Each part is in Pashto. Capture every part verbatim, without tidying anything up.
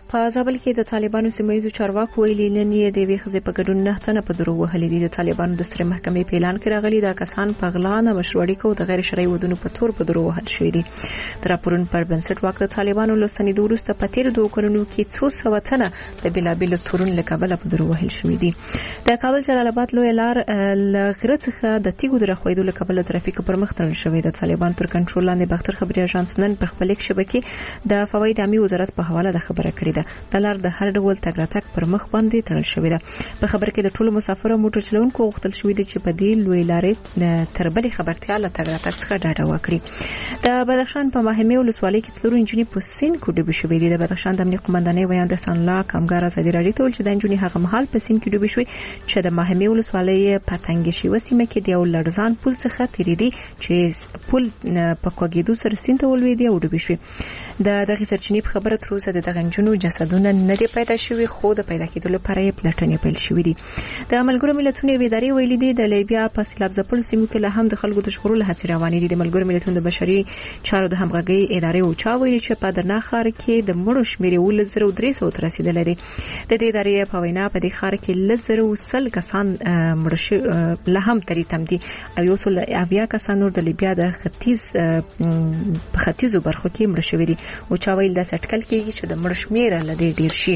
په زابل کې د طالبانو سیمه‌ییزو چارواکو ویلي نن یې د یوې ښځې په ګډون نه تنه په دروغ وهلي دي. د طالبانو د سترې محکمې په اعلان کې راغلي دا کسان په غلا نه مشروع اړیکو او د غیر شرعي ودونو په تور په دروغ وهل شوي دي. د راپورونو پر بنسټ واک د طالبانو له ستنېدو وروسته په تېرو دوو کلونو کې څو سوه تنه د بېلابېلو تورونو له کبله په دروغ وهل شوي دي. د کابل جلال آباد لویه لار له غره څخه د تیږو د راښویېدو له کبله ترافیک پر مخ تړل شوی. د طالبانو تر کنټرول لاندې باختر خبري اژانس نن په خپل یک شبکې د فواید عامې وزارت په حواله د خبره کړې ده. د لار د هر ډول تګ راتګ پر مخ باندې تړل شوې ده. په خبر کې د ټولو مسافر او موټر چلونکو غوښتل شوې ده چې په دې لوی لارې تر بلې خبرتیا له تګ راتګ څخه ډاډه وکړي. د بدخشان په ماهمې ولسوالۍ کې څلور نجونې په سیند کې ډوبې شوې دي. د بدخشان د امنیت قومندانۍ ویان د سنلا کمګار ازادي راډیو ته ویل چې د نجونې هغه مهال په سیند کې ډوبې شوې چې د ماهمې ولسوالۍ په تنګې شوې سیمه کې د یو لړزان پل څخه تېرېدي چې پل په کوګېدو سره سیند ته ولوېدې او ډوبې شوې. د دغه سرچینې په خبره تر اوسه د دغه نجونو جسدونه نه دي پیدا شوي، خو د پیدا کېدو لپاره یې پلټنې پیل شوې دي. د ملګرو ملتونو یوې ادارې ویلي دي د لیبیا په سیلاب ځپلو سیمو کې له هم د خلکو د ژغورلو هڅې روانې دي. د ملګرو ملتونو د بشري چارو د همغږۍ ادارې اوچا ویلي چې په درنا ښار کې د مړو شمېر اوولس زره درې سوه ته رسېدلی دی. د دې ادارې په وینا په دې ښار کې لس زره سل کسان مړه شوي لا هم ترې تم دي او یو سل اویا کسان نور د لیبیا د ختیځ په ختیځو برخو کې مړه شوي دي. اوچا ویل داسې اټکل کېږي چې د مړو شمېر له دې ډېر شي.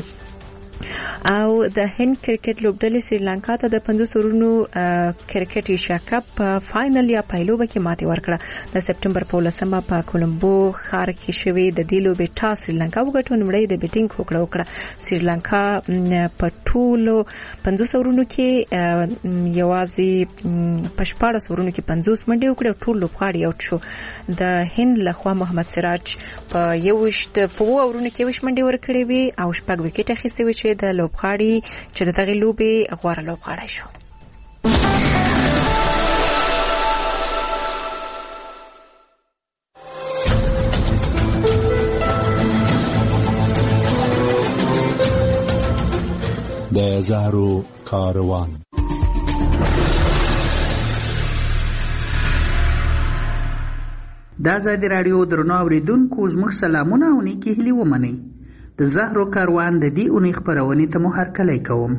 او د هند کرکټ لوبډلې سریلانکا ته د پنځوس اورونو کرکټ ایشیا کپ په فائنل یا پایلوبه کې ماتې ورکړه. د سپټمبر په ولسمه په کولمبو ښار کې شوې د دې لوبې ټاس سریلانکا وګټو. نومړی د بیټینګ هوکړه وکړه. سریلانکا په ټولو پنځوس اورونو کې یوازې په شپاړس اورونو کې پنځوس منډې وکړې او ټول لوبغاړي آوټ شو. د هند لخوا محمد سراج په یوویشت په اووه اورونو کې اوویشت منډې ورکړې وې او شپږ وکټ اخیستې وې چې د لوبغاړي چې د دغه لوبې غوره لوبغاړی شو. د زهرو کاروان د ازادي راډیو درنو اوریدونکو زموږ سلامونه او نیکې هیلې ومنئ. د زهرو کاروان د دې اونۍ خپرونې ته مو هرکلی کوم.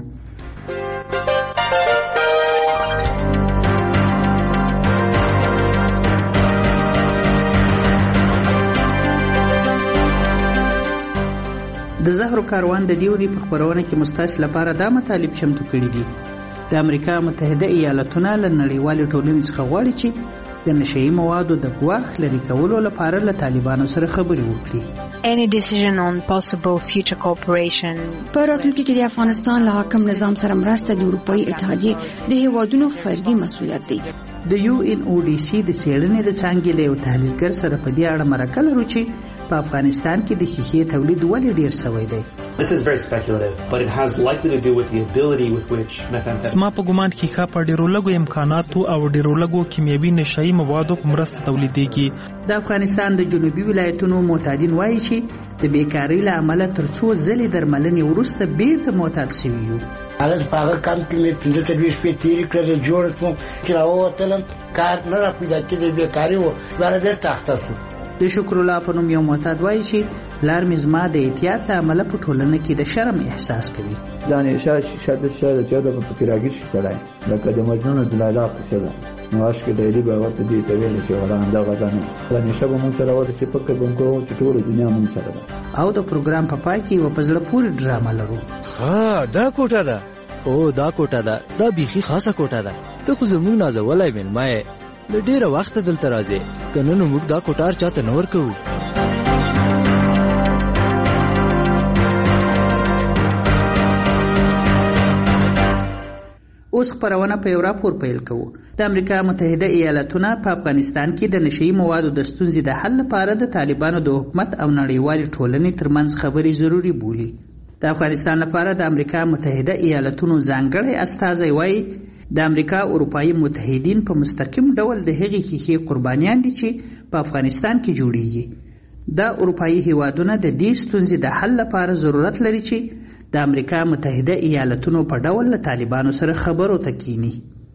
د زهرو کاروان د دې اونۍ په خپرونه کې مو ستاسو لپاره دا مطالب چمتو کړي دي. د امریکا متحده ایالتونه له نړیوالې ټولنې څخه غواړي چې د نشهیي موادو د ګواښ لرې کولو لپاره له طالبانو سره خبرې وکړي. Any decision on possible future cooperation. په راتلونکي کې د افغانستان له حاکم نظام سره مرسته د اروپایي اتحادیې د هیوادونو فردي مسؤلیت دی. د یو ان او ډي سي د څېړنې د څانګې له یو تحلیلګر سره په دې اړه مرکه لرو چې په افغانستان کې د ښیښې تولید ولې ډېر شوی دی. This is very speculative, but it has likely to do with the ability with which methamphetamine. سما په ګمان کې ښه په ډېرو لږو امکاناتو او ډېرو لږو کیمیاوي نشهیي موادو په مرسته تولیدېږي. د افغانستان د جنوبي ولایتونو معتادین وایي چې د بیکارۍ له امله تر څو ځلې درملنې وروسته بیرته معتاد شوي یو. هغه په هغه کم کې مې پنځه څلوېښت شپې تېرې کړې، جوړ شوم چې راووتلم، کار نه را پیدا کېدی، بیکاري وه، بیا بېرته اخته شو. د شکر الله په نوم یو معتاد وایي چې پلار مې زما د احتیاط له امله په ټولنه کې د شرم احساس کوي. دا نشه شاید شاید چې دا په فکر راګیر شي سړی لکه د مجنون د لیلا قصه ده. نو عاشق د ایلی به ورته دی ته ویل چې ولا انده غزانه دا نشه به مونږ سره ورته چې فکر به کوو چې ټول دنیا مونږ سره ده. او د پروګرام په پای کې و په زړه پورې ډرامه لرو. ها دا کوټه ده. او دا کوټه ده، دا بیخي خاصه کوټه ده. ته خو زموږ نازولای مېلمه یې، له ډېره وخته دلته راځې، که نه نو موږ دا کوټار چاته نه ورکوو. اوس خپرونه په یو راپور پیل کوو. د امریکا متحده ایالتونه په افغانستان کې د نشهیي موادو د ستونزې د حل لپاره د طالبانو د حکومت او نړیوالې ټولنې ترمنځ خبرې ضروري بولي. د افغانستان لپاره د امریکا متحده ایالتونو ځانګړی استازی وایي د امریکا اروپایي متحدین په مستقیم ډول د هغې ښیښې قربانیان دي چې په افغانستان کې جوړیږي. دا اروپایي هیوادونه د دې ستونزې د حل لپاره ضرورت لري چې د امریکا متحده ایالتونو په ډول له طالبانو سره خبرو ته کینی.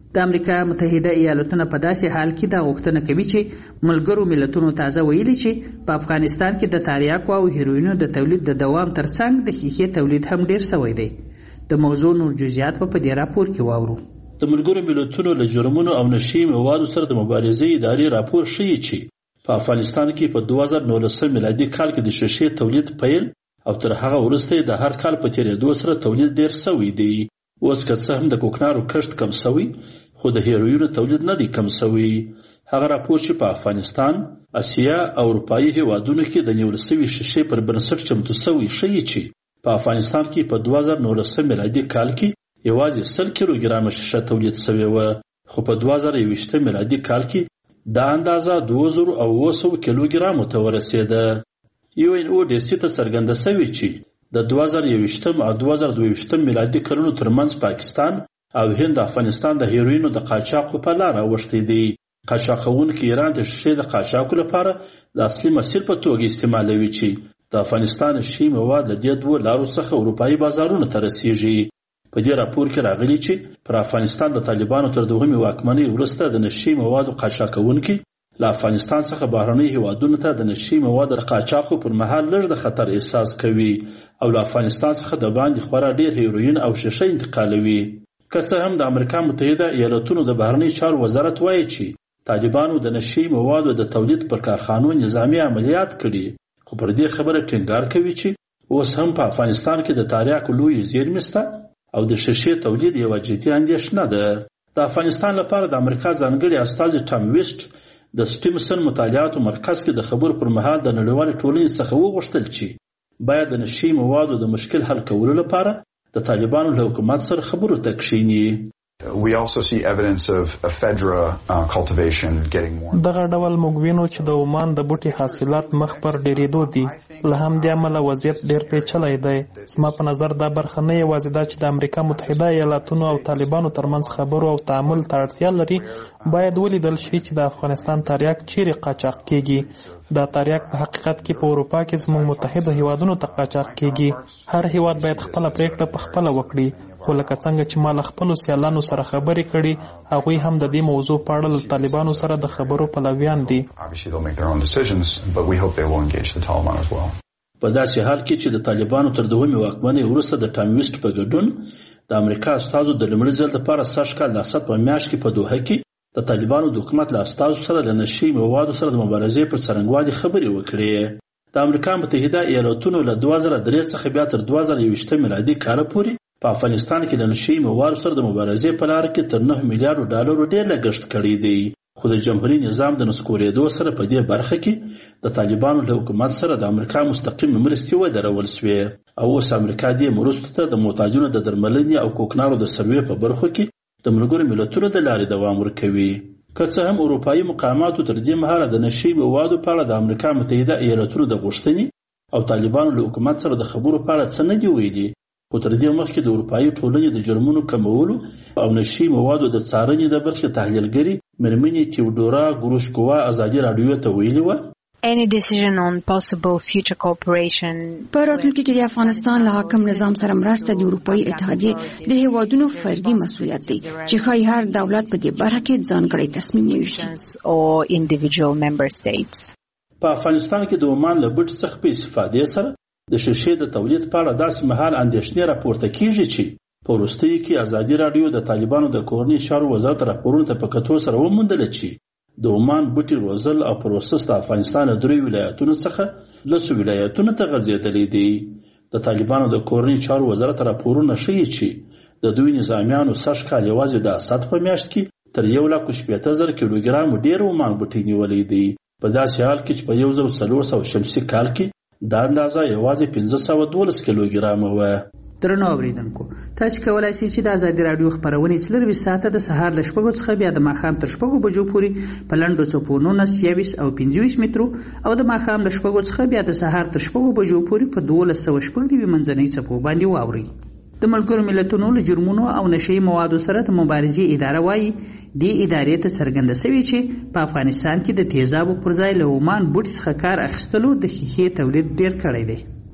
د امریکا متحده ایالاتونه په داسې حال کې دا غوښتنه کوي چې ملګرو ملتونو تازه ویلي چې په افغانستان کې د تریاکو او هیروینو د تولید د دوام ترڅنګ د ښیښې تولید هم ډیر شوی دی. د موضوع نور جزئیات په دې راپور کې واورو. د ملګرو ملتونو له جرمونو او نشي موادو سره د مبارزې ادارې راپور ښیي چې په افغانستان کې په دوه زره نولسم میلادي کال کې د ښیښې تولید پیل او تر هغه وروسته د هر کال په تیریدو سره تولید ډیر شوی دی. اوس که څه هم د کوکنارو کښت کم شوی خو د هیروینو تولید نه دی کم شوی. هغه راپور چې په افغانستان، اسیا او اروپایي هیوادونو کې د نیول شوي ښیښې پر بنسټ چمتو شوی ښیي چې په افغانستان کې په دوه زره نولسم میلادي کال کې یوازې سل کیلوګرامه ښیښه تولید شوې وه، خو په دوه زره یوویشتم میلادي کال کې دا اندازه دوه زره او اوه سوه کیلوګرامو ته ورسېده. یو ان او ډي سي ته څرګنده شوې چې د دوه زره یوویشتم او دوه زره دوه میلادي کلونو ترمنځ پاکستان او هند د افغانستان د هیروینو د قاچاق په لاره اوښتي دي. قاچاقونکي ایران د ښیښې د قاچاق لپاره د اصلي مسیر په توګه استعمالوي چې د افغانستان ښیښې مواد له دې دوه لارو څخه اروپایي بازارونو ته رسیږي. په دې راپور کې راغلي چې پر افغانستان د طالبانو تر دوهمې واکمنۍ وروسته د نشي موادو قاچاقونکي له افغانستان څخه بهرنۍ هیوادونو ته د نشي موادو د قاچاقو پر مهال لږ د خطر احساس کوي او له افغانستان څخه د باندې خورا ډیر هیروین او ښیښه انتقالوي. که څه هم د امریکا متحده ایالاتونو د بهرنۍ چارو وزارت وایي چې طالبانو د نشي موادو د تولید پر کارخانو نظامي عملیات کړي، خو پر دې خبره ټینګار کوي چې اوس هم په افغانستان کې د تریاکو لویې زیرمې شته او د ښیښې تولید یوه جدي اندېښنه ده. د افغانستان لپاره د امریکا ځانګړي استازي ټام ویسټ د سټیمسن مطالعاتو مرکز کې د خبرو پر مهال د نړیوالې ټولنې څخه وغوښتل چې باید د نشي موادو د مشکل حل کولو لپاره د طالبانو له حکومت سره خبرو ته کښیني. We also see evidence of ephedra uh, cultivation getting more. دغه ډول موږ وینو چې د عمان د بوټي حاصلات مخ پر ډېرېدو دي. له همدې امله وضعیت ډېر پیچلی دی. زما په نظر دا برخه نه یوازې دا چې د امریکا متحده ایالاتونو او طالبانو ترمنځ خبرو او تعامل ته اړتیا لري، باید ولیدل شي چې د افغانستان تریاک چیرې قاچاق کیږي. دا تریاک په حقیقت کې په اروپا کې زموږ متحده هیوادونو ته قاچاق کیږي. هر هیواد باید خپله پریکړه په خپله وکړي، خو لکه څنګه چې ما له خپلو سیالانو سره خبرې کړي، هغوی هم د دې موضوع په اړه له طالبانو سره د خبرو پلویان دي. په داسې حال کې چې د طالبانو تر دوهمې واکمنۍ وروسته د ټام ویسټ په ګډون د امریکا استازو د لومړي ځل لپاره سږ کال د اسد په میاشت کې په دوحه کې د طالبانو د حکومت له استازو سره له نشي موادو سره د مبارزې پر څرنګوالي خبرې وکړې. د امریکا متحده ایالاتونو له دوه زره درې څخه بیا تر دوه زره یوویشتم میلادي کال پورې په افغانستان کې د نشي موادو سره د مبارزې په لار کې تر نه میلیارډ ډالرو ډېر لګښت کړی دی. خو د جمهوریت نظام د نسکورېدو سره په دې برخه کې د طالبانو له حکومت سره د امریکا مستقیم مرستې ودرول شوې او اوس امریکا دې مرستو ته د محتاجونو د درملنې او کوکنارو د سروې په برخو کې د ملګرو ملتونو د لارې دوام ورکوي. که څه هم اروپایي مقاماتو تر دې مهاله د نشي موادو په اړه د امریکا متحده ایالاتونو د غوښتنې او طالبانو له حکومت سره د خبرو په اړه څه نه دي ویلي، خو تر دې مخکې د اروپایي ټولنې د جرمونو کمولو او نشي موادو د څارنې د برخې تحلیلګرې مېرمنې تیودورا ګروشکووا ازادي راډیو ته ویلي وه Any decision on possible future cooperation. په راتلونکي کې د افغانستان له حاکم نظام سره مرسته د اروپایي اتحادیې د هیوادونو فردي مسؤلیت دی چې ښایي هر دولت په دې برخه کې ځانګړی تصمیم ونیسي. په افغانستان کې د عمان له بوټي څخه په استفادې سره د ښیښې د تولید په اړه داسې مهال اندېښنې راپورته کیږي چې په وروستیو کې ازادي راډیو د طالبانو د کورنۍ چارو وزارت راپورونو ته په کتو سره وموندله چې د عمان بوټي روزل او پروسس د افغانستان له درې ولایتونو څخه لسو ولایتونو ته غځېدلی دی. د طالبانو د کورنۍ چارو وزارت راپورونه ښیي چې د دوی نظامیانو سږ کال یوازې د اسد په میاشت کې تر یو لک شپېته زره کیلوګرامو ډېر عمان بوټي نیولی دی. په داسې حال کې چې په یو زر څلور سوه شمسي کال کې دا اندازه یوازې پنځه سوه دولس کیلوګرامه وه. درنو اوریدونکو، تاسو کولای شئ چې د ازادي راډیو خبرونه څلرویشت ساعته د سهار له شپږو څخه بیا د ماښام تر شپږو بجو پورې په لنډو څپو نولس، یوویشت او پنځه ویشت مترو او د ماښام له شپږو څخه بیا د سهار تر شپږو بجو پورې په دولس سوه شپږ نوي منځنۍ څپو باندې واورئ. د ملګرو ملتونو له جرمونو او نشي موادو سره د مبارزې اداره وایي دې ادارې ته څرګنده شوې چې په افغانستان کې د تیزابو پر ځای له عمان بوټي څخه کار اخیستلو د ښیښې تولید ډېر کړی دی.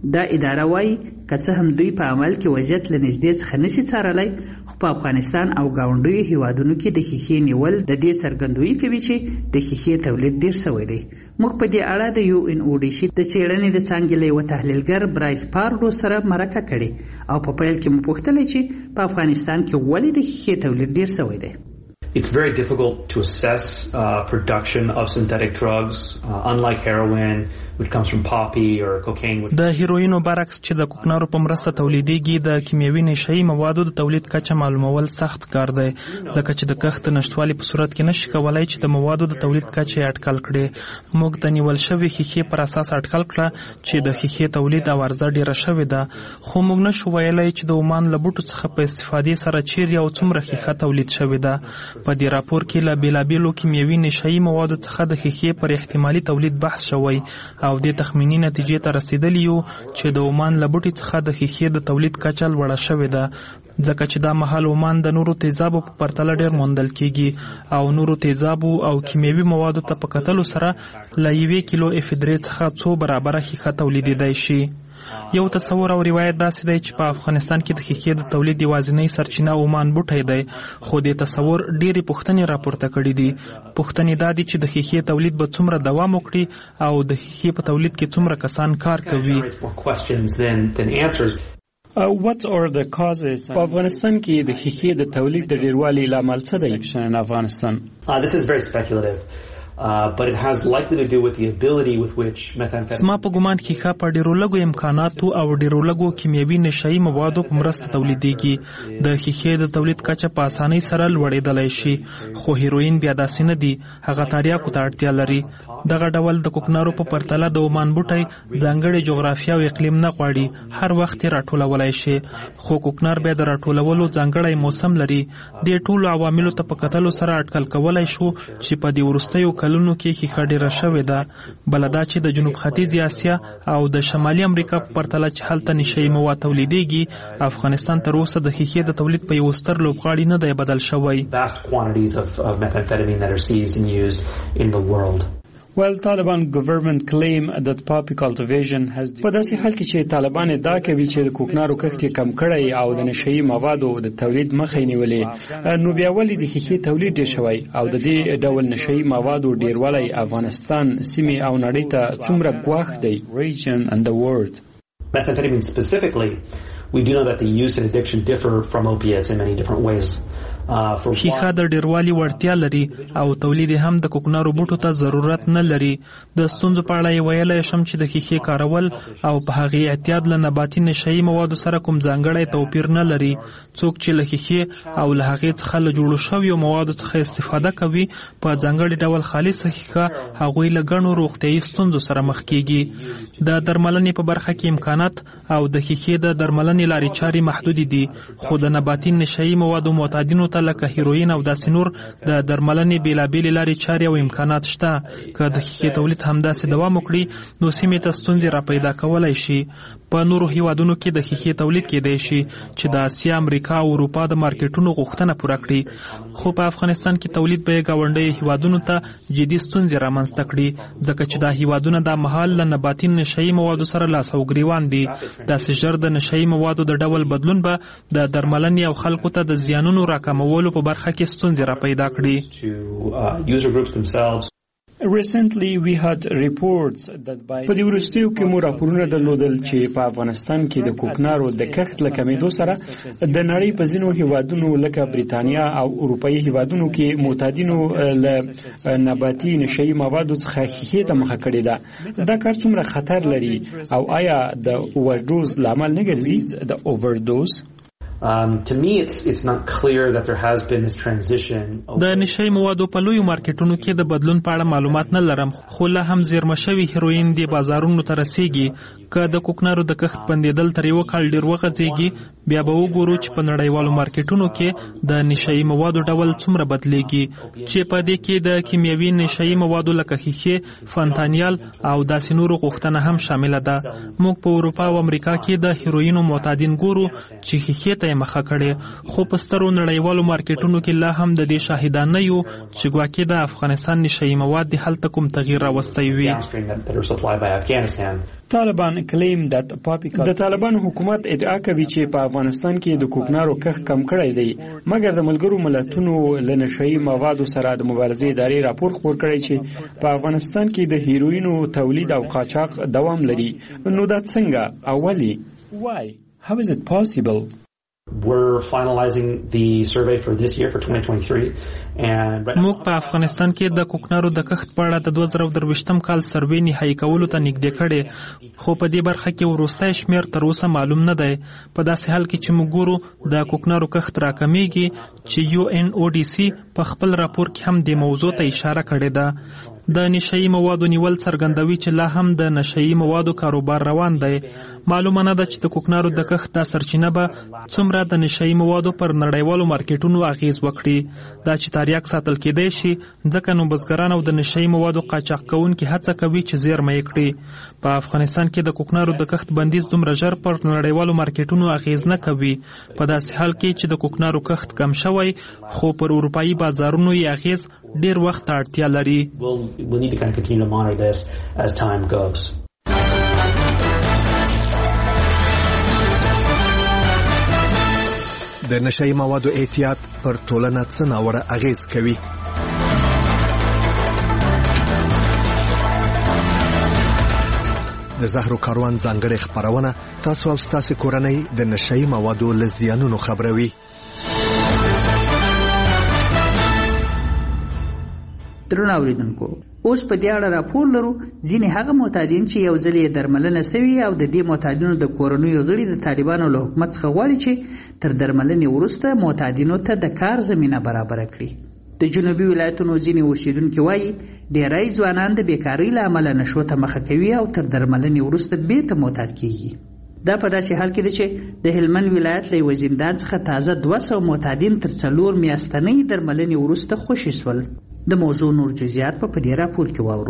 دا اداره وایي که څه هم دوی په عمل کې وضعیت له نږدې څخه نشي څارلی، خو په افغانستان او ګاونډیو هیوادونو کې د ښیښې نیول د دې څرګندویي کوي چې د ښیښې تولید ډیر شوی دی. موږ په دې اړه د یو ان او ډي سي د څېړنې د څانګې له یوه تحلیلګر برایس پارډو سره مرکه کړې او په پیل کې مو پوښتلی چې په افغانستان کې ولې د ښیښې تولید ډیر شوی دی. It's very difficult to assess uh, production of synthetic drugs, uh, unlike heroin, which comes from poppy or cocaine. د هیروینو برعکس چې د کوکنارو په مرسته تولیدېږي، د کیمیاوي نشهیي موادو د تولید کچه معلومول سخت کار دی، ځکه چې د کښت نشتوالي په صورت کې نشي کولای چې د موادو د تولید کچه یې اټکل کړي. موږ د نیول شوې ښیښې پر اساس اټکل کړه چې د ښیښې تولید او عرضه ډیره شوې ده، خو موږ نشو ویلی چې د عمان له بوټو څخه په استفادې سره چیرې او څومره ښیښه تولید شوې ده. په دې راپور کې له بیلابیلو کیمیاوي نشهیي موادو څخه د ښیښې پر احتمالي تولید بحث شوی او د تخمینی نتیجې ته رسیدلی یو چې د عمان له بوټي څخه د ښیښې د تولید کچه لوړه شوې ده، ځکه چې دا مهال عمان د نورو تیزابو په پرتله ډیر موندل کیږي او نورو تیزابو او کیمیاوي موادو ته په کتلو سره له یوې کیلو افیدرې څخه څو برابره ښیښه تولیدېدای شي. یو تصور او روایت داسې دی چې په افغانستان کې د ښیښې د تولید یوازینۍ سرچینه عمان بوټی دی، خو د تصور ډېرې پوښتنې راپورته کړي دي. پوښتنې دا دي چې د ښیښې تولید به څومره دوام وکړي او د ښیښې په تولید کې څومره کسان کار کوي. Uh, what are the causes په افغانستان کې د ښیښې د تولید د ډیروالي لامل څه دی in افغانستان؟ Uh, this is very speculative. Uh, but it has likely to do with the ability with which methamphetamine. سما په ګمان ښیښه په ډیرو لږو امکاناتو او ډیرو لږو کیمیاوي نشهیي موادو په مرسته تولیدېږي. د ښیښې د تولید کچه په اسانۍ سره لوړېدلی شي، خو هیروین بیا داسې نه دي، هغه تریاکو ته اړتیا لري. دغه ډول د کوکنارو په پرتله د عمان بوټی ځانګړې جغرافیه او اقلیم نه غواړي، هر وخت یې راټولولی شي، خو کوکنار بیا د راټولولو ځانګړی موسم لري. دې ټولو عواملو ته په کتلو سره اټکل کولی شو چې په دې وروستیو کلونو کې ښیښه ډیره شوې ده. بله دا چې د جنوب ختیځې اسیا او د شمالي امریکا په پرتله چې هلته نشهیي مواد تولیدېږي، افغانستان تر اوسه د ښیښې د تولید په یو ستر لوبغاړي نه دی بدل شوی. Well, Taliban government claim that poppy cultivation has په داسې حال کې چې طالبان ادعا کوي چې د کوکنارو کښت یې کم کړی او د نشهیي موادو د تولید مخه یې نیولې، نو بیا ولې د ښیښې تولید ډېر شوی او د دې ډول نشهیي موادو ډیروالی افغانستان سیمې او نړۍ ته څومره ګواښ دی؟ region and the world. Methamphetamine specifically, we do know that the use and addiction differ from opiates in many different ways. ښیښه د ډیروالي وړتیا لري او تولید هم د کوکنارو بوټو ته ضرورت نه لري. د ستونزو په اړه یې ویلی شم چې د ښیښې کارول او په هغې اعتیاد له نباتي نشهیي موادو سره کوم ځانګړی توپیر نه لري. څوک چې له ښیښې او له هغې څخه له جوړو شویو موادو څخه استفاده کوي په ځانګړي ډول خالصه ښیښه، هغوی له ګڼو روغتیایي ستونزو سره مخ کیږي. د درملنې په برخه کې امکانات او د ښیښې د درملنې لارې چارې محدودې دي، خو د نباتي نشهیي موادو معتادینو لکه هیروین او داسې نور د درملنې بیلابیلې لارې چارې او امکانات شته. که د ښیښې تولید همداسې دوام وکړي نو سیمې ته ستونزې را پیدا کولی شي. په نورو هیوادونو کې د ښیښې تولید کېدای شي چې د اسیا، امریکا او اروپا د مارکیټونو غوښتنه پوره کړي، خو په افغانستان کې تولید به یې ګاونډیو هیوادونو ته جدي ستونزې رامنځته کړي، ځکه چې دا هیوادونه دا مهال له نباتي نشهیي موادو سره لاس او ګریوان دي. داسې ژر د نشهیي موادو د ډول بدلون به د درملنې او خلکو ته د زیانونو راکمولو په برخه کې ستونزې را پیدا کړي. Recently we had reports that by په دې وروستیو کې مو راپورونه درلودل چې په افغانستان کې د کوکنارو د کښت له کمېدو سره د نړۍ په ځینو هیوادونو لکه بریتانیا او اروپایي هیوادونو کې معتادینو له نباتي نشهیي موادو څخه ښیښې ته مخه کړې ده. دا کار څومره خطر لري او آیا د اوورډوز لامل نه ګرځي؟ د اوورډوز Um, to me, it's it's not clear that there has been this transition. د نشهیي موادو په لویو مارکیټونو کې د بدلون په اړه معلومات نه لرم، خو لا هم زیرمه شوي هیروین د بازارونو ته رسیږي. که د کوکنارو د کښت بندېدل تر یوه کال ډېر وغځېږي، بیا به وګورو چې په نړیوالو مارکیټونو کې د نشهیي موادو ډول څومره بدلېږي، چې په دې کې د کیمیاوي نشهیي موادو لکه ښیښې، فانتانیال او داسې نورو غوښتنه هم شامله ده. موږ په اروپا او امریکا کې د هیروینو معتادین ګورو چې ښیښې ته مخه کړې، خو په سترو نړیوالو مارکیټونو کې لا هم د دې شاهدان نه یو چې ګواکې د افغانستان نشهیي مواد د هلته کوم تغییر راوستی وي. طالبان کلیم that د طالبان حکومت ادعا کوي چې په افغانستان کې د کوکنارو کښت کم کړی دی، مګر د ملګرو ملتونو له نشهیي موادو سره د مبارزې ادارې راپور خپور کړی چې په افغانستان کې د هیروینو تولید او قاچاق دوام لري. نو دا څنګه او ولې؟ Why? How is it possible? We're finalizing the survey for this year for twenty twenty-three and موږ په افغانستان کې د کوکنارو د کښت په اړه د دوه زره درویشتم کال سروې نهایی کولو ته نږدې کړې، خو په دې برخه کې وروستی شمیر تر اوسه معلوم نه دی. په داسې حال کې چې موږ ګورو د کوکنارو کښت راکمیږي چې یو ان او ډي سي په خپل راپور کې هم د موضوع ته اشاره کړې ده. د نشهیي موادو نیول څرګندوي چې لا هم د نشهیي موادو کاروبار روان دی. معلومه نه ده چې د کوکنارو د کښت دا سرچینه به څومره د نشهیي موادو پر نړیوالو مارکیټونو اغیز وکړي. دا چې تریاک ساتل کېدای شي ځکه نو بزګران او د نشهیي موادو قاچاق کوونکي هڅه کوي چې زیرمه یې کړي. په افغانستان کې د کوکنارو د کښت بندیز دومره ژر پر نړیوالو مارکیټونو اغیز نه کوي، په داسې حال کې چې د کوکنارو کښت کم شوی خو پر اروپایي بازارونو یې اغیز ډیر وخت اړتیا لري. We'll need to kind of continue to monitor this as time goes. د نشهیي موادو احتیاط پر ټولنه څه ناوړه اغیز کوي؟ د زهرو کاروان ځانګړې خبرونه تاسو او ستاسو کورنۍ د نشهیي موادو له زیانونو خبروي. درنو اوریدونکو، اوس په دې اړه راپور لرو ځینې هغه معتادین چې یو ځل یې درملنه سوي او د دې معتادینو د کورنیو غړي د طالبانو له حکومت څخه غواړي چې تر درملنې وروسته معتادینو ته د کار زمینه برابره کړي. د جنوبي ولایتونو ځینې اوسیدونکي وایي ډېری ځوانان د بیکارۍ له امله نشو ته مخه کوي او تر درملنې وروسته بیرته معتاد کیږي. دا په داسې حال کې ده چې د هلمند ولایت له یوه زندان څخه تازه دوه سوه معتادین تر څلور میاشتنۍ درملنې وروسته خوشي شول. د موضوع نور جزئیات په دې راپور کې واورو.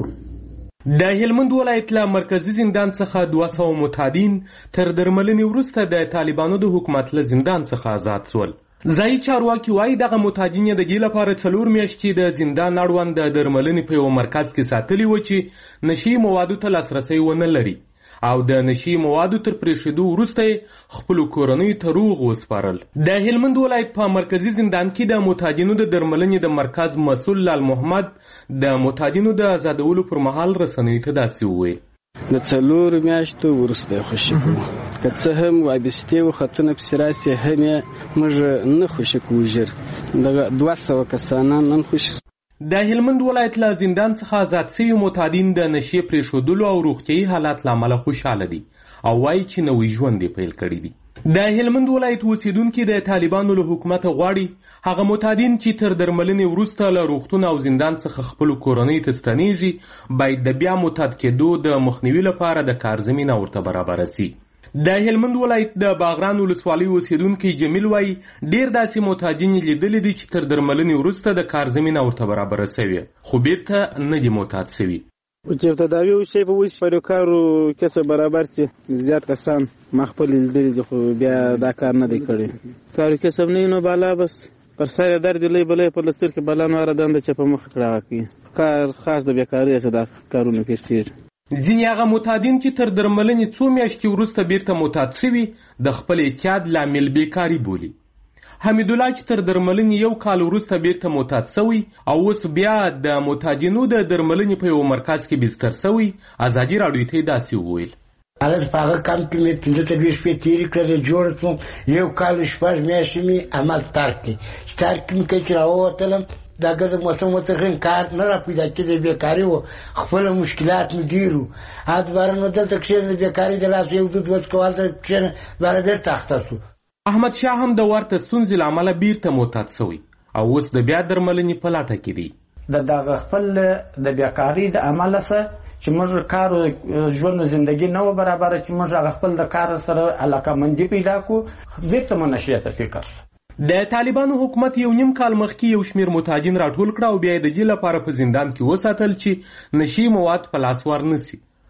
د هلمند ولایت له مرکزی زندان څخه دوه سوه معتادین تر درملنې وروسته د طالبانو د حکومت له زندان څخه آزاد شول. ځایي چارواکي وایي دغه معتادین د دې لپاره څلور میاشتې د زندان اړوند د درملنې په یوه مرکز کې ساتلي و چې نشهیي موادو ته لاسرسی ونه لري او د نشهیي موادو تر پرېښودو وروسته خپلو کورنیو ته روغ وسپارل. د هلمند ولایت په مرکزي زندان کې د معتادینو د درملنې د مرکز مسؤل لال محمد د معتادینو د آزادولو پر مهال رسنیو ته داسې وویل: د څلورو میاشتو وروسته خوشي کوو، که څه هم وابستې و خطونه پسې راسي هم یې موږ نه خوشي کوو ژر. دغه دوه سوه کسانان نن خوشي. د هلمند ولایت له زندان څخه آزاد شوي معتادین د نشې پرېښودلو او روغتیایي حالات له امله خوشحاله دي او وایي چې نوی ژوند یې پیل کړی دی. د هلمند ولایت اوسیدونکي د طالبانو له حکومته غواړي هغه معتادین چې تر درملنې وروسته له روغتون او زندان څخه خپلو کورنیو ته ستنېږي باید د بیا معتاد کېدو د مخنیوي لپاره د کار زمینه ورته برابره سي. د هلمند ولایت د باغران ولسوالۍ اوسیدونکی جمیل وایي ډېر داسې معتادین یې لیدلي دي چې تر درملنې وروسته د کار زمینه ورته برابره سوې خو بیرته نه دي معتاد سوي. چې تداوی وشي په اوس پر کارو کسب برابر سي زیات کسان ما خپل لیدلي دي خو بیا دا کار نه دی کړی. کارو کسب نه نو بالا بس پر سر درد لې بلې په لستر کې بلا نو را دند چې په مخ کړه کوي کار خاص د بیکاری څخه دا کارونه پیښیږي. ځینې هغه معتادین چې تر درملنې څو میاشتې وروسته بیرته معتاد شوي د خپل اعتیاد لامل بیکاري بولي. حمیدالله چې تر درملنې یو کال وروسته بیرته معتاد شوی او اوس بیا د معتادینو د درملنې په یو مرکز کې بستر شوی ازادي راډیو ته داسې وویل: هغه په هغه کم کې مې پنځه څلوېښت شپې تېرې کړې، جوړ شوم، یو کال شپږ میاشتې مې عمل ترک کړې. چې ترک مې کړې چې راووتلم دا ګرد موسم ورڅخه کار نه را پیدا کېدی، بیکاري وه، خپل مشکلات مې ډېر وو. هلته باره نو دلته کښېنه بیکاري د لاسه یو دود وڅکو هلته کښېنه باره بېرته اخته شو. احمد شاه هم د ورته ستونزې له امله بیرته معتاد شوی او اوس د بیا درملنې په لټه کې دی. د دغه خپل د بیکاري د امله څه چې موږ کار ژوند زندگی نه و برابره چې موږ هغه خپل د کار سره علاقمندي پیدا کړو بیرته مو نشې ته فکر. د طالبانو حکومت یو نیم کال مخکې یو شمیر معتادین راټول کړه او بیا یې د دې لپاره په زندان کې وساتل چې نشي مواد په لاس ورنسي.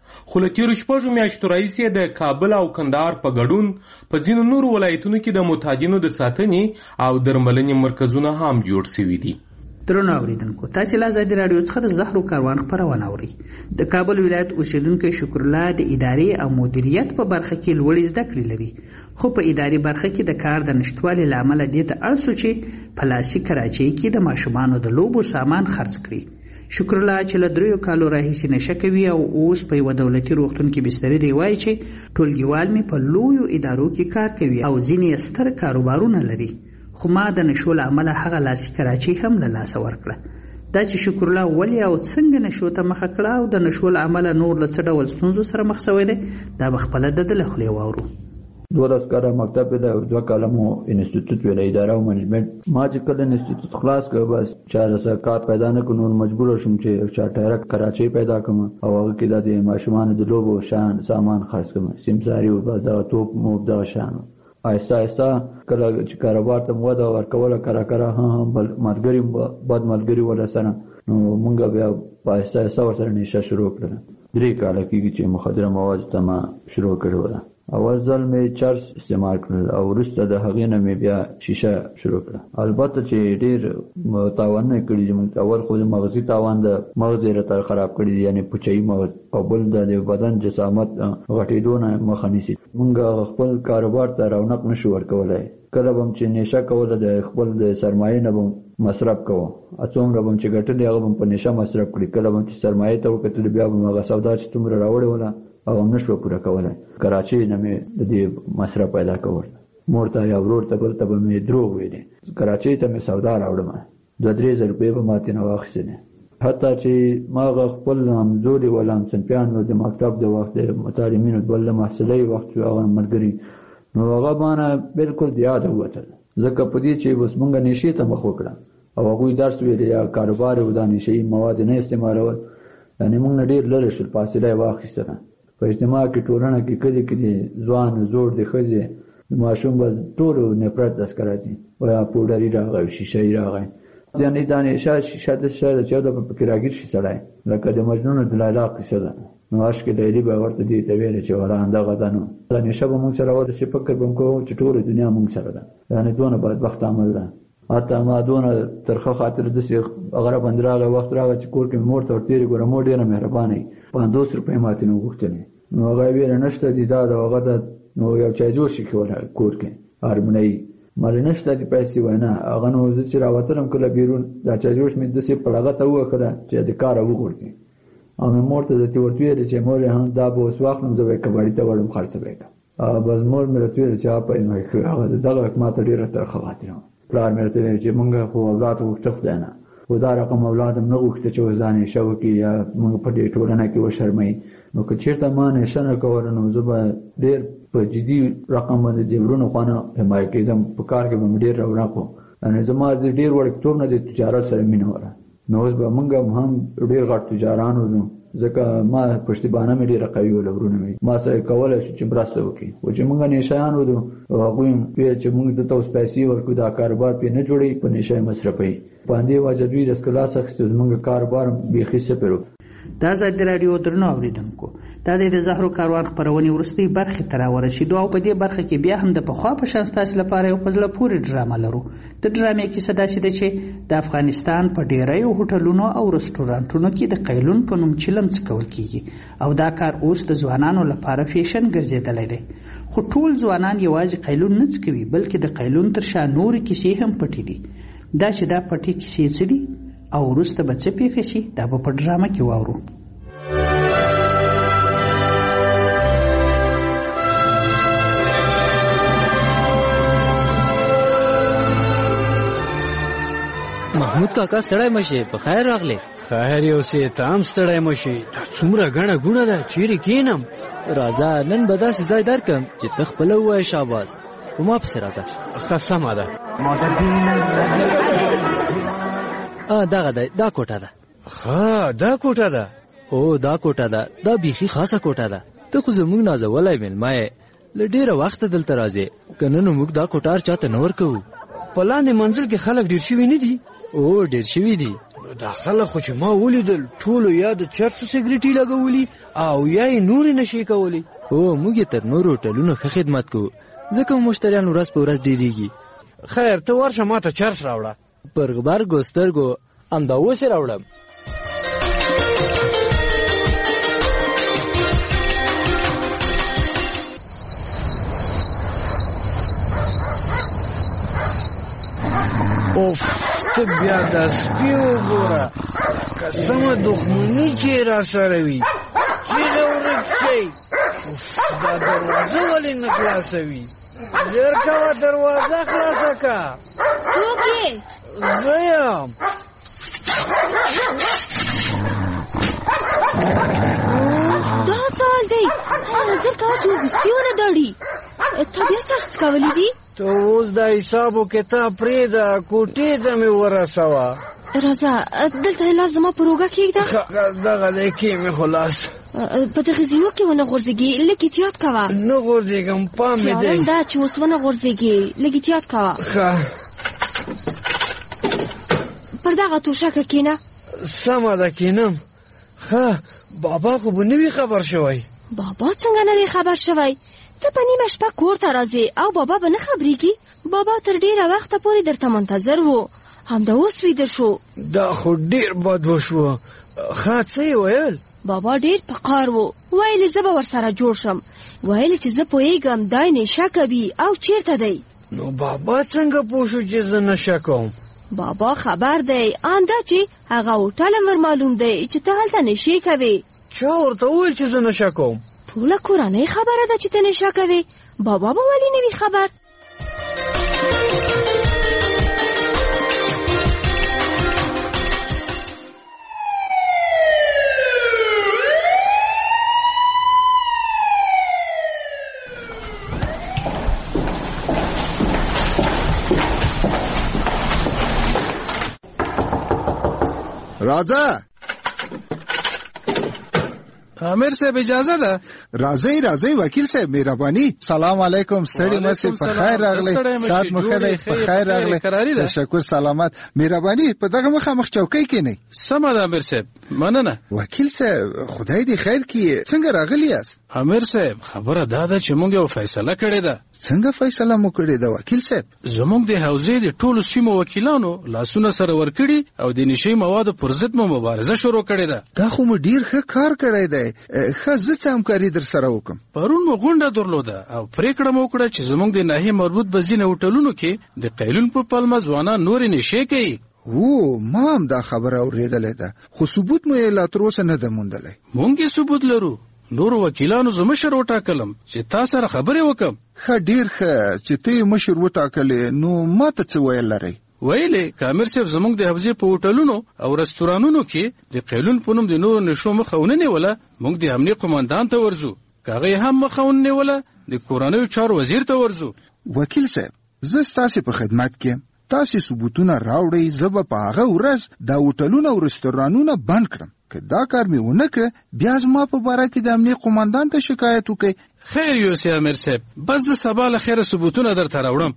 خو له تېرو شپږو میاشتو راهیسې د کابل او کندهار په ګډون په ځینو نورو ولایتونو کې د متحدینو د ساتنې او درملنې مرکزونه هم جوړ شوي دي. درنو اوریدونکو، تاسو له ازادي رادیو څخه د زهرو کاروان خپرونه اورئ. د کابل ولایت اوسیدونکو شکر الله د ادارې او مدیریت په برخه کې لوړې زده کړې لري، خو په اداري برخه کې د کار د نشټوالي لامل دې ته اړ شو چې په لاسي کراچۍ کې د ماشومانو د لوبو سامان خرڅ کړي. شکر الله چې له دریو کالو راهیسې نشه کوي او اوس په یوه دولتي روغتون کې بسترې دی، وایي چې ټولګیوال مې په لویو ادارو کې کار کوي او ځینې ستر کاروبارونه لري، خو ما د نشو له امله هغه لاسي کراچۍ هم له لاسه ورکړه. دا چې شکر الله ولې او څنګه نشو ته مخه کړه او د نشو له امله نور له څه ډول ستونزو سره مخ شوی دی، دا به خپله د ده له خولې واورو. دولس کاله مکتب دی او دوه کاله مو انسټیټوټ ویل، اداره او منیجمنټ. ما چې کله انسټیټوټ خلاص کړ بس چاره سره کار پیدا نه کړ، نور مجبور شوم چې چارټره کراچۍ پیدا کړم او هغه کې د ماشومانو د لوبو شان سامان خرڅ کړم، سیمساري او دا توپ مو دا شان. آهسته آهسته کله چې کاروبار ته وده ورکوله کرا کرا ها بل ملګري بد ملګري ولا سره نو مونږ بیا په آهسته آهسته ورسره نشه شروع کړل. درې کاله کېږي چې مخدره مواد ته ما شروع کړې وله. اول ځل مې چرس استعمال کړل او وروسته د هغې نه مې بیا شیشه شروع کړه. البته چې ډېر تاوان نه کړي، زموږ اول خو د مغزي تاوان د مغز یې راته خراب کړي دي، یعنې پوچهیي مغز، او بل د بدن جسامت غټېدو نه مخه نیسي. مونږ خپل کاروبار ته رونق نشو ورکولی. کله به هم چې نشه کوله د خپل د سرمایې نه به مصرف کوو، څومره به هم چې ګټلې هغه به هم په نشه مصرف کړي. کله به هم چې سرمایې ته وکتل بیا به هم هغه سودا چې څومره راوړې وله او هم نشو پوره کولی. کراچۍ نه مې د دې مصرف پیدا کول، مور ته یا ورور ته بل ته به مې دروغ ویلې. کراچۍ ته مې سودا راوړم، دوه درې زره روپۍ به ماتې نه واخیستلې. حتی چې ما هغه خپل همزولي ولا همصنفیانو د مکتب د وخت د متعلمینو بل د محصلۍ وخت چې هغه ملګري نو هغه باندې بالکل د یاده ووتل، ځکه په دې چې اوس مونږ نشې ته مخ وکړه او هغوی درس ویلې یا کاروبار او دا نشهیي مواد نه استعمالول، یعنې مونږ نه ډېر لرې شول، فاصله یې واخیستله. په اجتماع کې ټولنه کې کلي کې دي ځوان زوړ د ښځې ماشوم به ټولو نفرت داسکه راځي، ویا پوډري راغی شیشهیي راغی، یعنې دا نشه شیشه د شی ده چې یو دفعه پکې راګیر شي سړی، لکه د مجنون د لیلا قصه ده. نو عشق لیلي به ورته دې ته ویلې چې ولا همدغه ده. نو دا نشه به مونږ سره ورسې فکر به م کوو چې ټوله دنیا مونږ سره ده، یعنې دونه بدبخت عمل ده. حتی ما دونه ترخه خاطر داسې غره بند راغی، وخت راغی چې کور کې مې مور ته ورتېرې ګوره مور ډېره مهربانه وي، پنځوس روپۍ ماتې نه وغوښتلې. نو هغه یې ویله نشته دي دا د هغه ده، نو یو چایجوش یې کوله کور کې هرمونۍ، مالې نشته دي پیسې وایي نه. هغه نو زه چې راوتلم کله بیرون دا چایجوش مې داسې په لغه ته ووښله چې د کاره وغورځي. او مې مور ته درته ورته ویلې چې مور هم دا به اوس واخلم زه به یې کباړي ته وړم خرڅه به یې کړم. بس مور مې راته ویلې چې اپا یې هغه دغه ما ته ډېره ترخه خاطره وه. پلار مې راته ویلې چې مونږ خو اولاد غوښته خدای نه، خو دا رقم اولاد هم نه غوښته چې اوس دا نشه وکړي یا مونږ په دې ټولنه کې وشرموي. نو که چېرته ما نشه نه کوله نو زه به ډېر په جدي رقم باندې د ورونو خوا نه حمایه کېدم، په کار کې به مې ډېر رونق و. یعنې زما د ډېر وړکتوب نه د تجارت سره مینه وه. نو اوس به مونږ هم ډېر غټ تجاران وو، ځکه ما پشتیبانه مې ډېره قوي وله، ورونه مې ما سره کولی شو چې مرسته وکړي. خو چې مونږ نشهیان وو هغوی ویل چې مونږ دته اوس پیسې ورکړو، دا کاروبار پرې نه جوړوي، په نشه یې مصرفوي. په همدې وجه دوی د ښکلا څخه زموږ کاروبار بیخي صفر و. دا ازادي راډیو درنو اوریدونکو، دا د زهرو کاروان خپرونې وروستۍ برخې ته راورسېدو او په دې برخه کې بیا هم د پخوا په شان ستاسو لپاره یو په زړه پورې ډرامه لرو. د ډرامې کیسه داسې ده چې د افغانستان په ډېریو هوټلونو او رستورانټونو کې د قیلون په نوم چلم څکول کیږي او دا کار اوس د ځوانانو لپاره فیشن ګرځېدلی دی. خو ټول ځوانان یوازې قیلون نه څکوي، بلکې د قیلون تر شا نورې کیسې هم پټې دي. دا چې دا پټې کیسې څه دي او وروسته به څه پېښه شي دا به په ډرامه کې واورو. محمود کاکا ستړی مشي، په خیر راغلی. خیر یو سې ته هم ستړی مشي، دا څومره ګڼه ګوڼه ده، چیرې کښېنم؟ راځه نن به داسې ځای درکړم چې ته خپله ووایې شاباس، په ما پسې راځه. ښه سمه ده. دغه دی، دا کوټه ده. ښه دا کوټه ده؟ او دا کوټه ده، دا بیخي خاصه کوټه ده. ته خو زموږ نازولی مېلمه یې، له ډېره وخته دلته راځې، که نه نو موږ دا کوټه هر چا ته نه ورکوو. په لاندې منزل کې خلک ډېر شوي نه دي؟ او ډېر شوي دي. دا خلک خو چې ما ولیدل ټولو یا د چرسو سګریټي لګولي او یا یې نورې نشي کولی. او موږ یې تر نورو هوټلونو ښه خدمت کوو ځکه مشتریان ورځ په ورځ ډېرېږي. خیر ته ورشه ما ته چرس راوړه. پر غبرګو سترګو همدا اوس یې راوړم. اوف ته بیا دا سپي وګوره قسمه دښمني چې را سره وي چېرې ورک شئ. اوف دا دروازه ولې نه خلاصوي؟ ژر کوه دروازه خلاصه که. څوک یې؟ زه یم. دا څال دی. ژر کوه چې اوس د سپي ونه داړي. تا بیا چرس کولی دي؟ ته اوس دا حساب و کتاب پرېږده کوټې ته مې ورسوه. راځه دلته لاس زما په روږه کېږده. دغه دی کې مې خو لاس په دغه زینو کې ونه غورځېږي لږ احتیاط کوه. نه غورځېږم پام مې دی. خیال دا چې اوس ونه غورځېږي لږ احتیاط کوه. ښه پر دغه توشکه کښېنه. سمه ده کښېنم. ښه بابا خو به نه وي خبر شوی. بابا څنګه نه دی خبر شوی؟ ته په نیمه شپه کور ته راځې او بابا به نه خبرېږي؟ بابا تر ډېره وخته پورې درته منتظر و، همدا اوس ویده شو. دا خو ډېر بد وشوه. ښه څه یې ویل؟ بابا ډېر په قار و. ویلې زه به ورسره جوړ شم. ویلې چې زه پوهېږم دی نشه کوي او چېرته دی. نو بابا څنګه پوه شو چې زه نشه کوم؟ بابا خبر دی ان دا چې هغه هوټل هم ور معلوم دی چې ته هلته نشې کوې. چا ورته وویل چې زه نشه کوم؟ ټوله کورنۍ خبره ده چې ته نشه کوې. بابا به ولې نه وي خبر؟ راځه امیر صاحب اجازه ده؟ راځئ راځئ وکیل صاحب مهرباني. سلام علیکم. ستړي مشه په خیر راغلی. سات مو ښه دی؟ په خیر راغلی. تشکر سلامت. مهرباني په دغه مخامخ چوکۍ کښېنئ. سمه ده امیر صاحب مننه. وکیل صاحب خدای دې خیر کړي. څنګه راغلی یاست؟ امیر صاحب خبره دا ده چې موږ یو فیصله کړې ده. څنګه فیصله مو کړې ده وکیل صاحب؟ زموږ د حوزې د ټولو سیمو وکیلانو لاسونه سره ورکړي او د نشي موادو پر ضد مو مبارزه شروع کړې ده. دا خو مو ډیر ښه کار کړی دی. ښه زه څه همکاري در سره وکړم؟ پرون مو غونډه درلوده او پرېکړه مو وکړه چې زموږ د ناحیې مربوط په ځینې هوټلونو کې د قیلون په پلمه ځوانان نورې نشې کوي. او ما هم دا خبره اورېدلې ده خو ثبوت مو یې لا تر اوسه نه ده موندلی. مونږ یې ثبوت لرو. نورو وکیلانو زه مشر وټاکلم چې تا سره خبرې وکړم. ښه ډېر ښه چې ته یې مشر وټاکلې. نو ما ته څه ویل لرئ؟ ویلې کامر صاحب زموږ د حوزې په هوټلونو او رستورانونو کې د قیلون په نوم د نورو نشو مخه ونه نیوله. موږ د امنیه قماندان ته ورځو. که هغه یې هم مخه ونه نیوله د کورنیو چارو وزیر ته ورځو. وکیل صاحب زه ستاسې په خدمت کې یم. تاسې ثبوتونه راوړئ. زه به په هغه ورځ دا هوټلونه او رستورانونه بند کړم. که دا کار مې ونه کړه بیا زما په باره کې د امنیه قماندان ته شکایت وکړئ. خیر یوسف امیر صاحب بس د سبا له خیره ثبوتونه درته راوړم.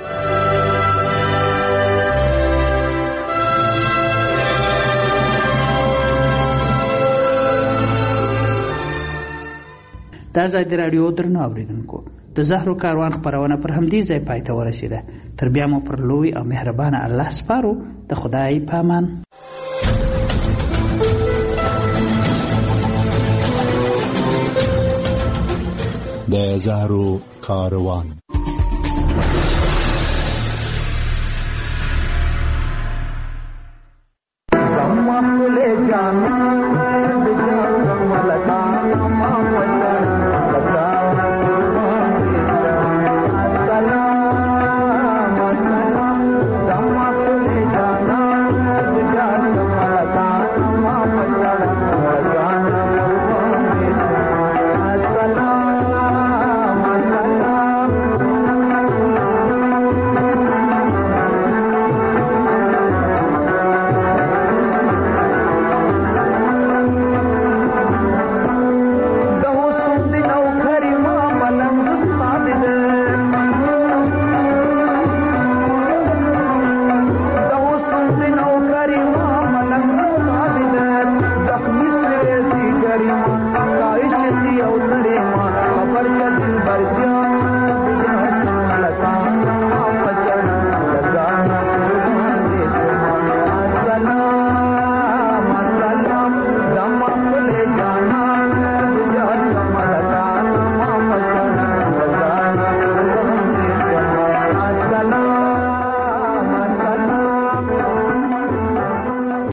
دا ځای د راډیو درنو اوریدونکو د زهرو کاروان خپرونه پر همدې ځای پای ته ورسېده. تر بیا مو پر لوی او مهربانه الله سپارو. د خدای پامان. د زهرو کاروان. جانا